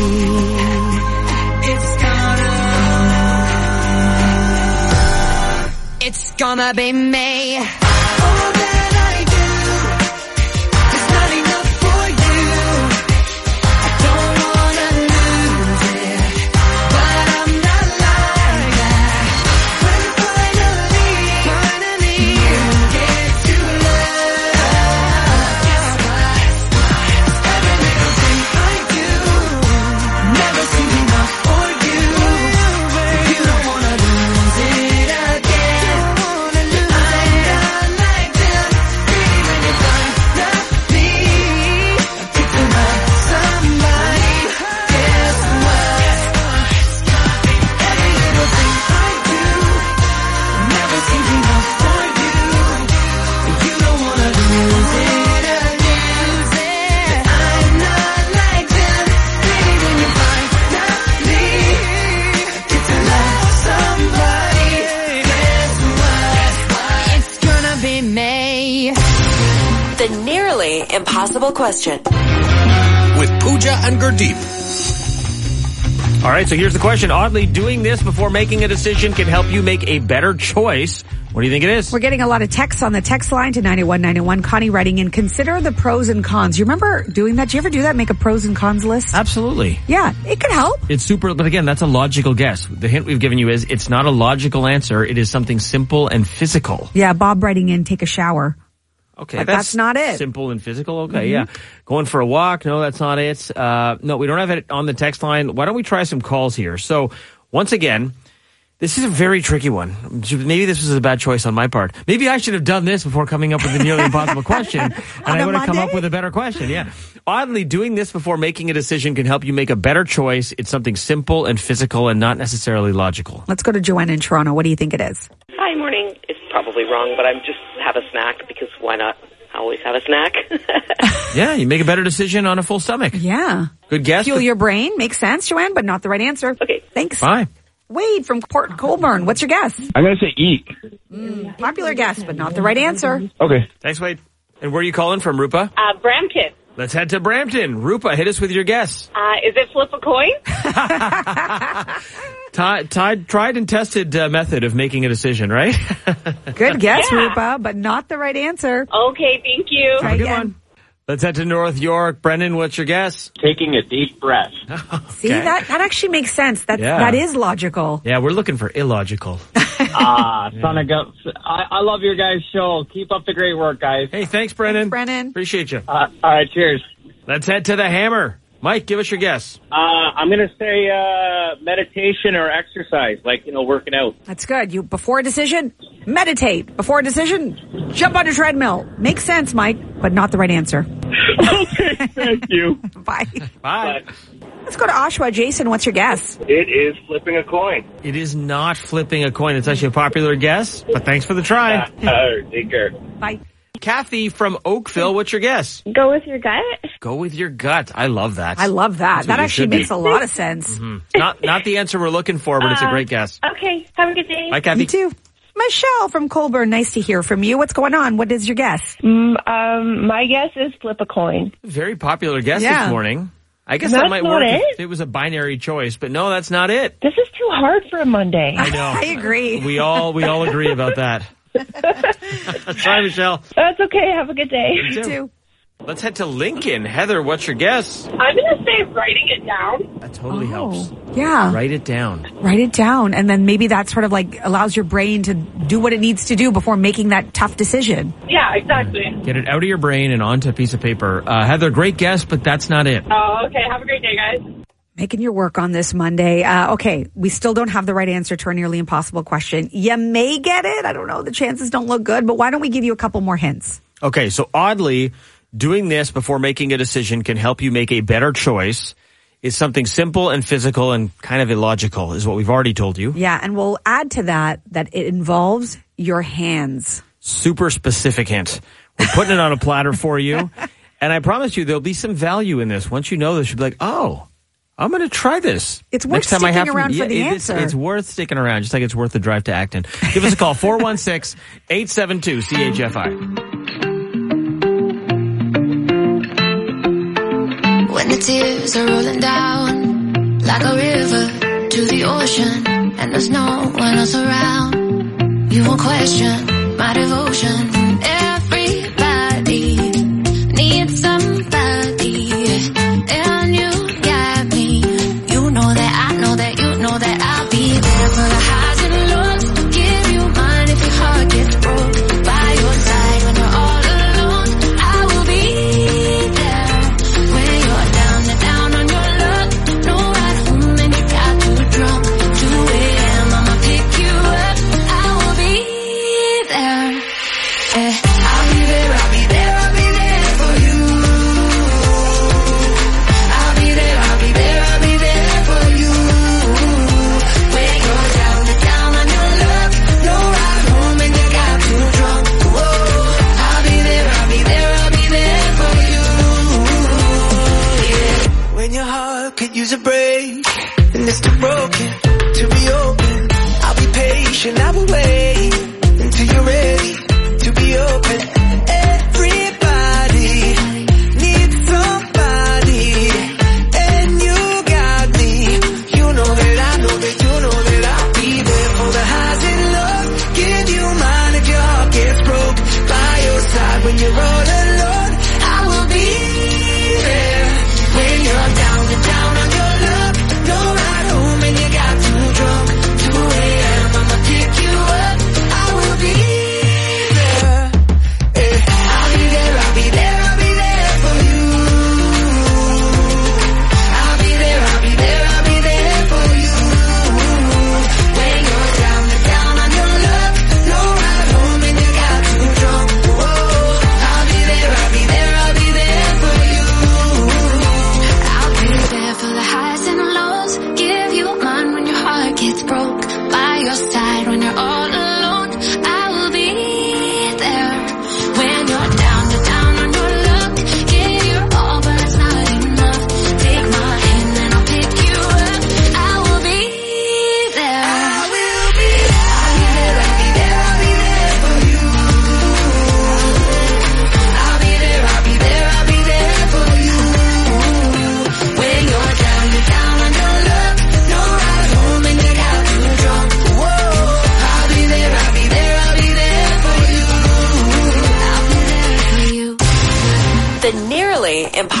S16: It's gonna be me. All that I do is not enough for you. I don't wanna lose it, but I'm not like that.
S6: Ellie, Impossible Question.
S3: With Pooja and Gurdeep.
S1: All right, so here's the question. Oddly, doing this before making a decision can help you make a better choice. What do you think it is?
S5: We're getting a lot of texts on the text line to 9191. Connie writing in, consider the pros and cons. You remember doing that? Did you ever do that? Make a pros and cons list?
S1: Absolutely.
S5: Yeah, it could help.
S1: It's super, but again, that's a logical guess. The hint we've given you is it's not a logical answer. It is something simple and physical.
S5: Yeah, Bob writing in, take a shower.
S1: Okay,
S5: But that's not it.
S1: Simple and physical. Okay, yeah. Going for a walk. No, that's not it. No, we don't have it on the text line. Why don't we try some calls here? So once again, this is a very tricky one. Maybe this was a bad choice on my part. Maybe I should have done this before coming up with the nearly impossible question, and I would have come up with a better question. Yeah. Oddly, doing this before making a decision can help you make a better choice. It's something simple and physical and not necessarily logical.
S5: Let's go to Joanne in Toronto. What do you think it is?
S8: Hi, morning. It's probably wrong, but I'm just have a snack because why not? I always have a snack.
S1: Yeah, you make a better decision on a full stomach.
S5: Yeah.
S1: Good guess.
S5: Fuel your brain. Makes sense, Joanne, but not the right answer.
S8: Okay.
S5: Thanks.
S1: Bye.
S5: Wade from Port Colborne. What's your guess?
S11: I'm going to say eat.
S5: Popular guess, but not the right answer.
S11: Okay.
S1: Thanks, Wade. And where are you calling from, Rupa?
S10: Brampton.
S1: Let's head to Brampton. Rupa, hit us with your guess.
S10: Is it flip a coin?
S1: Tried and tested method of making a decision, right?
S5: Good guess, Rupa, but not the right answer.
S10: Okay, thank you.
S5: Try
S1: Good
S5: again.
S1: one. Let's head to North York. Brendan, what's your guess?
S11: Taking a deep breath.
S5: See, that actually makes sense. That is logical.
S1: Yeah, we're looking for illogical.
S11: Son of guts. I love your guys' show. Keep up the great work, guys.
S1: Hey, thanks, Brendan.
S5: Thanks, Brennan.
S1: Appreciate you.
S11: All right, cheers.
S1: Let's head to the Hammer. Mike, give us your guess.
S11: I'm going to say meditation or exercise, like, working out.
S5: That's good. You before a decision, meditate. Before a decision, jump on a treadmill. Makes sense, Mike, but not the right answer.
S11: Okay, thank you.
S5: Bye.
S1: Bye.
S5: Let's go to Oshawa. Jason, what's your guess?
S11: It is flipping a coin.
S1: It is not flipping a coin. It's actually a popular guess, but thanks for the try.
S11: Take care.
S5: Bye.
S1: Kathy from Oakville, what's your guess?
S10: Go with your gut.
S1: Go with your gut. I love that.
S5: I love that.
S1: That's what
S5: That
S1: you
S5: actually
S1: should be.
S5: makes a lot of sense.
S1: Not the answer we're looking for, but it's a great guess.
S10: Okay, have a good day.
S1: Bye, Kathy.
S5: You too. Michelle from Colborne, nice to hear from you. What's going on? What is your guess?
S10: My guess is flip a coin.
S1: Very popular guess
S5: Yeah.
S1: this morning. I guess
S10: That's
S1: that might
S10: not
S1: work
S10: it?
S1: if it was a binary choice, but no, that's not it.
S10: This is too hard for a Monday.
S1: I know.
S5: I agree.
S1: We all agree about that. Sorry, Michelle.
S10: That's okay. Have a good day.
S5: You too.
S1: Let's head to Lincoln. Heather, what's your guess?
S10: I'm going to say writing it down.
S1: That totally helps.
S5: Yeah.
S1: Write it down.
S5: Write it down. And then maybe that sort of like allows your brain to do what it needs to do before making that tough decision.
S10: Yeah, exactly.
S1: Get it out of your brain and onto a piece of paper. Heather, great guess, but that's not it.
S10: Oh, okay. Have a great day, guys.
S5: Making your work on this Monday. Okay, we still don't have the right answer to our nearly impossible question. You may get it. I don't know. The chances don't look good, but why don't we give you a couple more hints?
S1: Okay, so oddly, doing this before making a decision can help you make a better choice. Is something simple and physical and kind of illogical, is what we've already told you.
S5: Yeah, and we'll add to that it involves your hands.
S1: Super specific hint. We're putting it on a platter for you. And I promise you there'll be some value in this. Once you know this, you'll be like, oh, I'm going to try this.
S5: It's worth sticking around for the answer.
S1: It's worth sticking around, just like it's worth the drive to Acton. Give us a call, 416-872-CHFI.
S9: When the tears are rolling down like a river to the ocean, and there's no one else around, you won't question my devotion. Everybody needs somebody, and you got me. You know that I know that you know that I'll be there for the highs and lows. Give you mine if your heart gets broke. By your side when you're all alone, I will be there. When you're down and down on your luck, no ride home and you got too drunk. 2 a.m. I'ma pick you up. I will be there. I'll be there, I'll be there, I'll be there for you. I'll be there, I'll be there, I'll be there for you. When you're down and down on your luck, no ride home and you got too drunk. Whoa, I'll be there, I'll be there, I'll be there for you. Yeah.
S16: When your heart could use a break, and it's too broken to be open, I'll be patient, I will wait until you're ready to be open. Everybody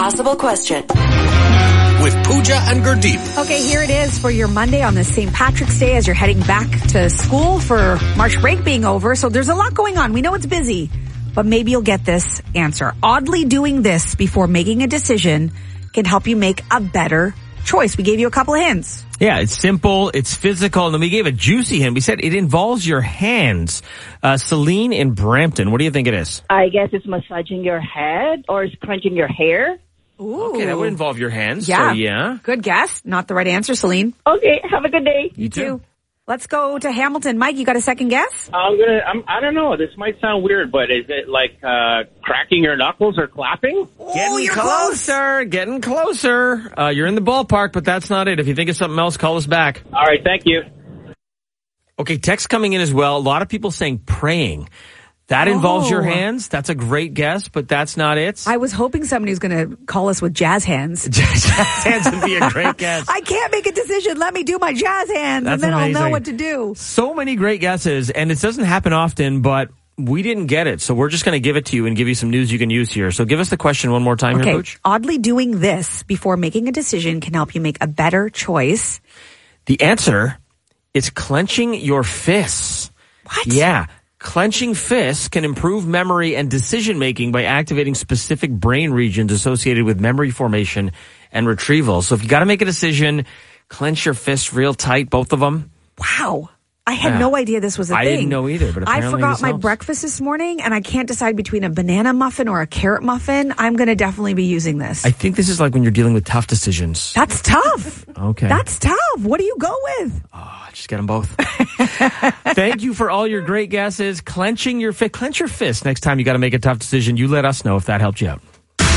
S6: impossible question.
S3: With Pooja and Gurdeep.
S5: Okay, here it is for your Monday on this St. Patrick's Day as you're heading back to school for March break being over. So there's a lot going on. We know it's busy, but maybe you'll get this answer. Oddly doing this before making a decision can help you make a better choice. We gave you a couple of hints.
S1: Yeah, it's simple, it's physical, and then we gave a juicy hint. We said it involves your hands. Celine in Brampton, what do you think it is?
S10: I guess it's massaging your head or it's crunching your hair.
S5: Ooh.
S1: Okay, that would involve your hands.
S5: Yeah.
S1: So yeah.
S5: Good guess. Not the right answer, Celine.
S10: Okay, have a good day.
S1: You too.
S5: Let's go to Hamilton. Mike, you got a second guess?
S7: I don't know. This might sound weird, but is it like cracking your knuckles or clapping?
S1: Getting closer. Getting closer. You're in the ballpark, but that's not it. If you think of something else, call us back.
S7: All right, thank you.
S1: Okay, text coming in as well. A lot of people saying praying. That involves your hands. That's a great guess, but that's not it.
S5: I was hoping somebody was going to call us with jazz hands.
S1: Jazz hands would be a great guess.
S5: I can't make a decision. Let me do my jazz hands,
S1: That's
S5: and then
S1: amazing.
S5: I'll know what to do.
S1: So many great guesses, and it doesn't happen often, but we didn't get it. So we're just going to give it to you and give you some news you can use here. So give us the question one more time here, Pooch.
S5: Oddly doing this before making a decision can help you make a better choice.
S1: The answer is clenching your fists.
S5: What?
S1: Yeah. Clenching fists can improve memory and decision-making by activating specific brain regions associated with memory formation and retrieval. So if you got to make a decision, clench your fists real tight, both of them.
S5: Wow. I had no idea this was a thing.
S1: I didn't know either, but apparently
S5: I forgot
S1: this
S5: my
S1: helps.
S5: breakfast this morning, and I can't decide between a banana muffin or a carrot muffin. I'm going to definitely be using this.
S1: I think this is like when you're dealing with tough decisions.
S5: That's tough.
S1: Okay.
S5: That's tough. What do you go with?
S1: Just get them both. Thank you for all your great guesses. Clench your fist next time you got to make a tough decision. You let us know if that helped you out.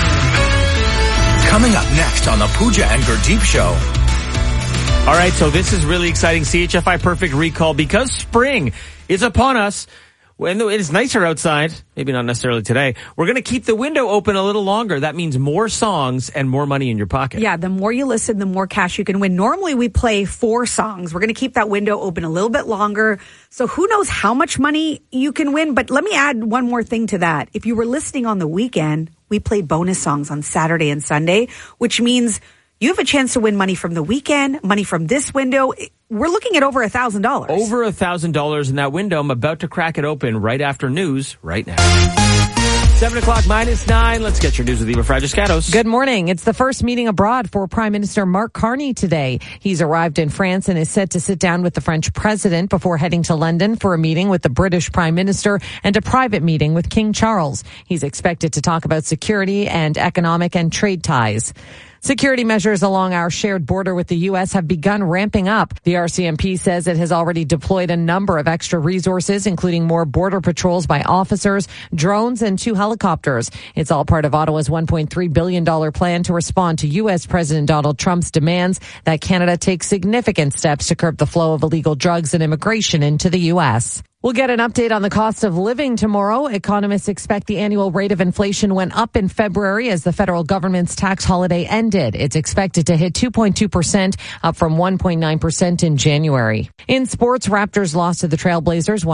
S3: Coming up next on the Pooja and Gurdeep Show.
S1: All right, so this is really exciting. CHFI Perfect Recall because spring is upon us. When it's nicer outside, maybe not necessarily today, we're going to keep the window open a little longer. That means more songs and more money in your pocket.
S5: Yeah, the more you listen, the more cash you can win. Normally we play 4 songs. We're going to keep that window open a little bit longer. So who knows how much money you can win. But let me add one more thing to that. If you were listening on the weekend, we play bonus songs on Saturday and Sunday, which means you have a chance to win money from the weekend, money from this window. We're looking at over $1,000.
S1: Over $1,000 in that window. I'm about to crack it open right after news right now. 7 o'clock minus 9. Let's get your news with Eva Fragiscatos.
S12: Good morning. It's the first meeting abroad for Prime Minister Mark Carney today. He's arrived in France and is set to sit down with the French president before heading to London for a meeting with the British Prime Minister and a private meeting with King Charles. He's expected to talk about security and economic and trade ties. Security measures along our shared border with the U.S. have begun ramping up. The RCMP says it has already deployed a number of extra resources, including more border patrols by officers, drones, and 2 helicopters. It's all part of Ottawa's $1.3 billion plan to respond to U.S. President Donald Trump's demands that Canada take significant steps to curb the flow of illegal drugs and immigration into the U.S. We'll get an update on the cost of living tomorrow. Economists expect the annual rate of inflation went up in February as the federal government's tax holiday ended. It's expected to hit 2.2%, up from 1.9% in January. In sports, Raptors lost to the Trailblazers